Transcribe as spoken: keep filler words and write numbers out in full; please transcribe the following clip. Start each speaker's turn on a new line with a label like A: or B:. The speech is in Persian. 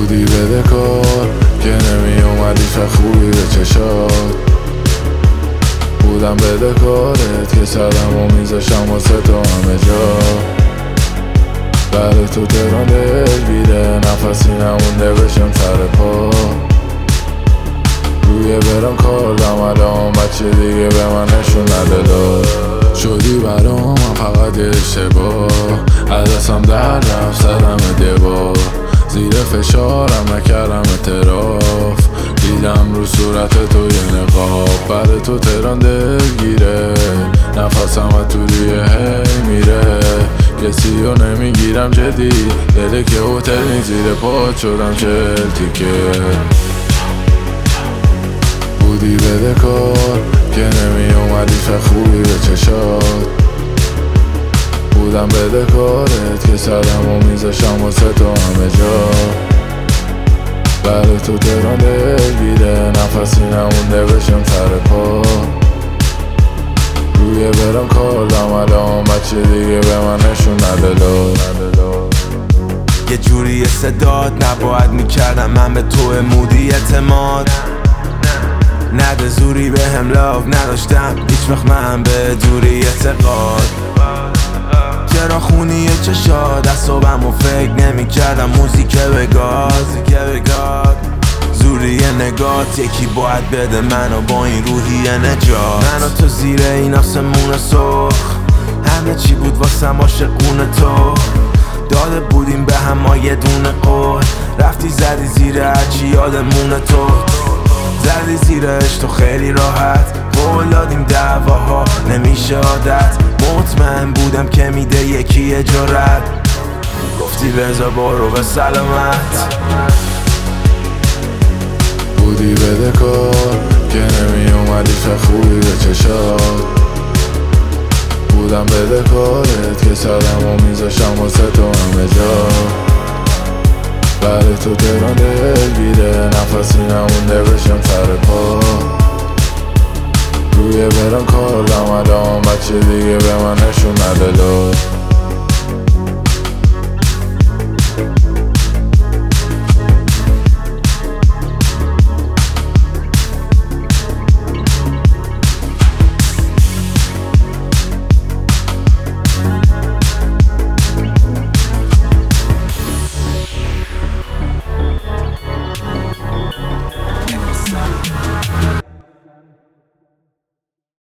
A: بودی بده کار که نمی اومدی چه خوبی به چشات. بودم بده کارت که سرم و میذاشم واسه تو همه جا. بعد تو تهران دلگیره نفسی نمونده بشم سر پا. روی برم کردم الان بچه دیگه به من نشون نده لا. شدی برام من فقط یه اشتباه، از دستم در رفت زدم دیوار. زیر فشارم نکردم اعتراف، دیدم رو صورت تو یه نقاب. بعد تو تهران دلگیره نفسم از تو روی هی میره. کسی رو نمیگیرم جدی، دله که هتل نی زیر پات شدم چل تیکه. بودی بده کار که نمی اومدی چه خوبی به چشات. بودم بده کارت که سرم و میذاشم واسه تو همه جا. بعد تو تهران دلگیره نفسی نمونده بشم سر پا. روی برم کردم الان بچه دیگه به من نشون نده لا.
B: یه جوری صدات نباید میکردم من به تو مودی اعتماد. نده زوری به هم لاف نداشتم هیچ وقت من به دوری اعتقاد. چرا خونی چشاد از صبحم و فکر نمی کردم موزیک بگاد. زوری نگات یکی باید بده منو با این روحی نجات. منو تو زیر این آسمون سرخ همه چی بود واسم عاشقون تو. داده بودیم به هم یه دونه قول، رفتی زدی زیر هرچی یادمون تو. زدی زیرش تو خیلی راحت، قول دادیم دعواها نمیشه عادت. مطمئن بودم که میده یکی جرأت، گفتی بذار برو به سلامت.
A: بودی بده کار که نمی اومدی چه خوبی به چشات. بودم بده کارت که سرم و میذاشم واسه تو همه جا. بعد تو تهران دلگیره نفسی نمونده بشم سر پا. روی برم کردم الان بچه دیگه به من نشون